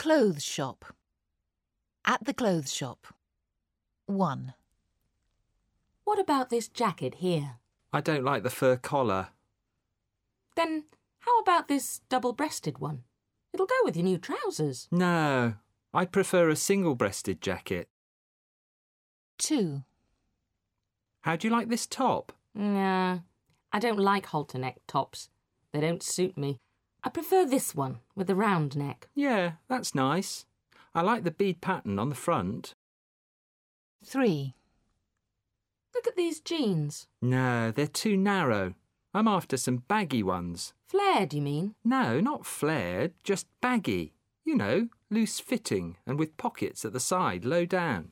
clothes shop. At the clothes shop. 1. What about this jacket here? I don't like the fur collar. Then how about this double-breasted one? It'll go with your new trousers. No, I'd prefer a single-breasted jacket. 2. How do you like this top? Nah, I don't like halter neck tops. They don't suit me. I prefer this one with the round neck. Yeah, that's nice. I like the bead pattern on the front. 3. Look at these jeans. No, they're too narrow. I'm after some baggy ones. Flared, you mean? No, not flared, just baggy. You know, loose fitting and with pockets at the side, low down.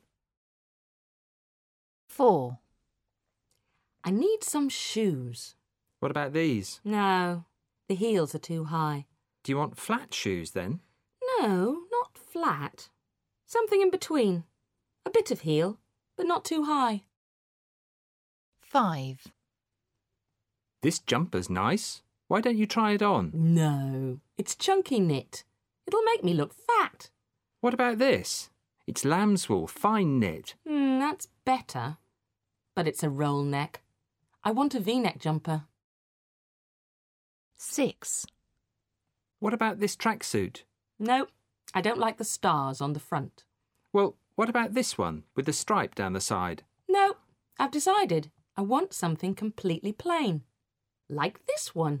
4. I need some shoes. What about these? No, the heels are too high. Do you want flat shoes then? No, not flat. Something in between. A bit of heel, but not too high. 5. This jumper's nice. Why don't you try it on? No, it's chunky knit. It'll make me look fat. What about this? It's lamb's wool, fine knit. That's better. But it's a roll neck. I want a V-neck jumper. 6. What about this tracksuit? No, I don't like the stars on the front. Well, what about this one with the stripe down the side? No, I've decided. I want something completely plain. Like this one.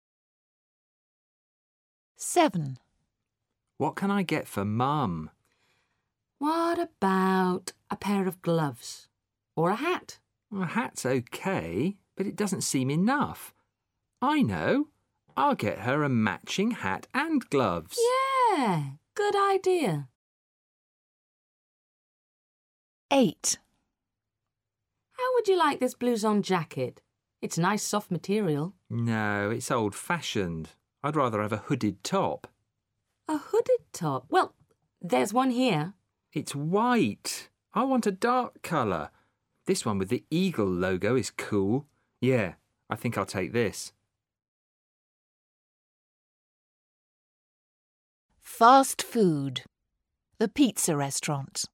7. What can I get for Mum? What about a pair of gloves? Or a hat? A hat's okay, but it doesn't seem enough. I know. I'll get her a matching hat and gloves. Yeah, good idea. 8. How would you like this blouson jacket? It's nice soft material. No, it's old-fashioned. I'd rather have a hooded top. A hooded top? Well, there's one here. It's white. I want a dark colour. This one with the eagle logo is cool. Yeah, I think I'll take this. Fast food. The pizza restaurant.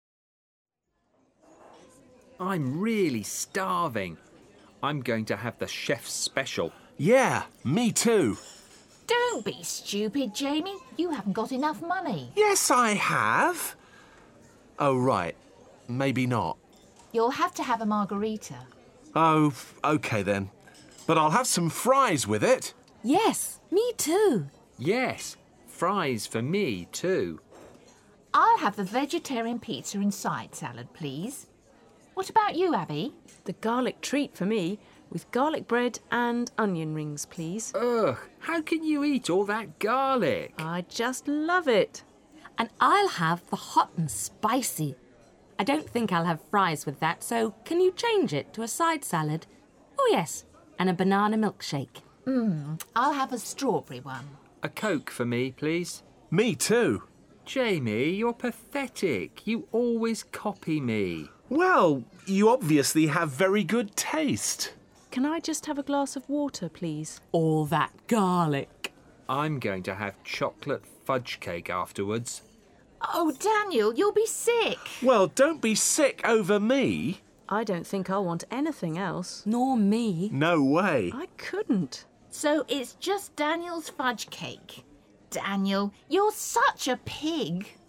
I'm really starving. I'm going to have the chef's special. Yeah, me too. Don't be stupid, Jamie. You haven't got enough money. Yes, I have. Oh, right. Maybe not. You'll have to have a margarita. Oh, OK then. But I'll have some fries with it. Yes, me too. Yes, fries for me too. I'll have the vegetarian pizza and side salad, please. What about you, Abby? The garlic treat for me, with garlic bread and onion rings, please. Ugh, how can you eat all that garlic? I just love it. And I'll have the hot and spicy. I don't think I'll have fries with that, so can you change it to a side salad? Oh, yes, and a banana milkshake. I'll have a strawberry one. A Coke for me, please. Me too. Jamie, you're pathetic. You always copy me. Well, you obviously have very good taste. Can I just have a glass of water, please? All that garlic. I'm going to have chocolate fudge cake afterwards. Oh, Daniel, you'll be sick. Well, don't be sick over me. I don't think I'll want anything else. Nor me. No way. I couldn't. So it's just Daniel's fudge cake. Daniel, you're such a pig.